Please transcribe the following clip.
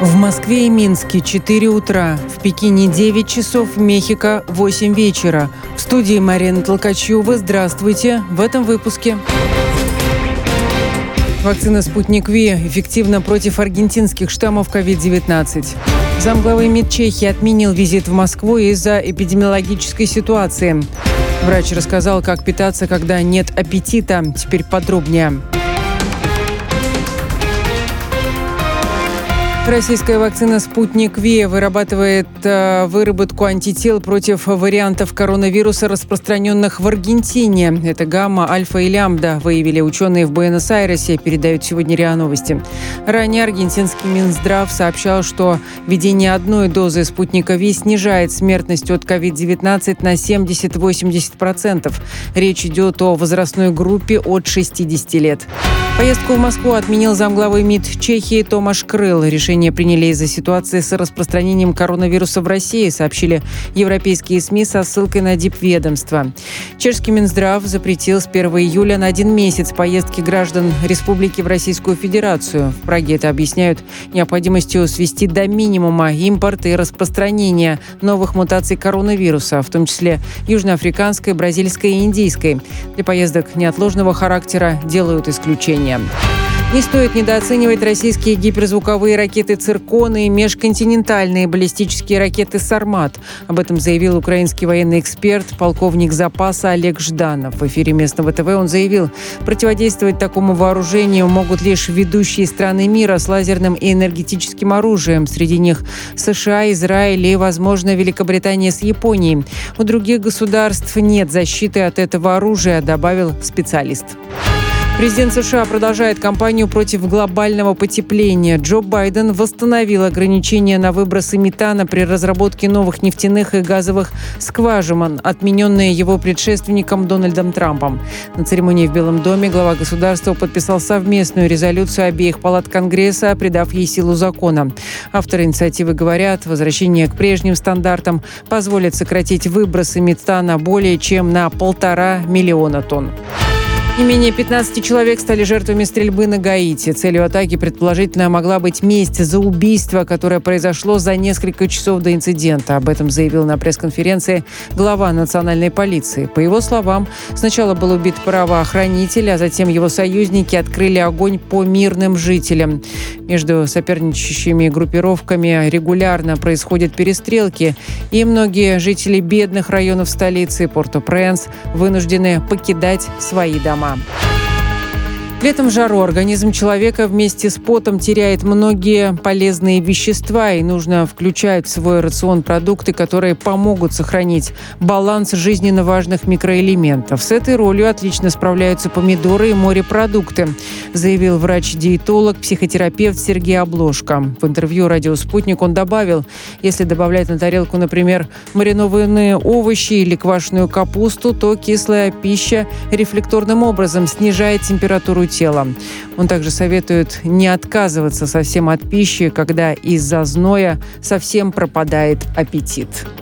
В Москве и Минске 4 утра, в Пекине 9 часов, в Мехико 8 вечера. В студии Марина Толкачева. Здравствуйте. В этом выпуске. Вакцина «Спутник Ви» эффективна против аргентинских штаммов COVID-19. Замглавы МИД Чехии отменил визит в Москву из-за эпидемиологической ситуации. Врач рассказал, как питаться, когда нет аппетита. Теперь подробнее. Российская вакцина «Спутник Ви» вырабатывает выработку антител против вариантов коронавируса, распространенных в Аргентине. Это гамма, альфа и лямбда, выявили ученые в Буэнос-Айресе, передают сегодня РИА Новости. Ранее аргентинский Минздрав сообщал, что введение одной дозы «Спутника Ви» снижает смертность от COVID-19 на 70-80%. Речь идет о возрастной группе от 60 лет. Поездку в Москву отменил замглавы МИД Чехии Томаш Крыл. Решение приняли из-за ситуации с распространением коронавируса в России, сообщили европейские СМИ со ссылкой на дипведомство. Чешский Минздрав запретил с 1 июля на 1 месяц поездки граждан республики в Российскую Федерацию. В Праге это объясняют необходимостью свести до минимума импорт и распространение новых мутаций коронавируса, в том числе южноафриканской, бразильской и индийской. Для поездок неотложного характера делают исключение. Не стоит недооценивать российские гиперзвуковые ракеты «Циркон» и межконтинентальные баллистические ракеты «Сармат». Об этом заявил украинский военный эксперт, полковник запаса Олег Жданов. В эфире местного ТВ он заявил, противодействовать такому вооружению могут лишь ведущие страны мира с лазерным и энергетическим оружием. Среди них США, Израиль и, возможно, Великобритания с Японией. У других государств нет защиты от этого оружия, добавил специалист. Президент США продолжает кампанию против глобального потепления. Джо Байден восстановил ограничения на выбросы метана при разработке новых нефтяных и газовых скважин, отмененные его предшественником Дональдом Трампом. На церемонии в Белом доме глава государства подписал совместную резолюцию обеих палат Конгресса, придав ей силу закона. Авторы инициативы говорят, возвращение к прежним стандартам позволит сократить выбросы метана более чем на 1,5 миллиона тонн. Не менее 15 человек стали жертвами стрельбы на Гаити. Целью атаки, предположительно, могла быть месть за убийство, которое произошло за несколько часов до инцидента. Об этом заявил на пресс-конференции глава национальной полиции. По его словам, сначала был убит правоохранитель, а затем его союзники открыли огонь по мирным жителям. Между соперничающими группировками регулярно происходят перестрелки, и многие жители бедных районов столицы Порто-Пренс вынуждены покидать свои дома. Летом в жару организм человека вместе с потом теряет многие полезные вещества, и нужно включать в свой рацион продукты, которые помогут сохранить баланс жизненно важных микроэлементов. С этой ролью отлично справляются помидоры и морепродукты, заявил врач-диетолог, психотерапевт Сергей Обложко. В интервью «Радио Спутник» он добавил, если добавлять на тарелку, например, маринованные овощи или квашеную капусту, то кислая пища рефлекторным образом снижает температуру тела. Он также советует не отказываться совсем от пищи, когда из-за зноя совсем пропадает аппетит.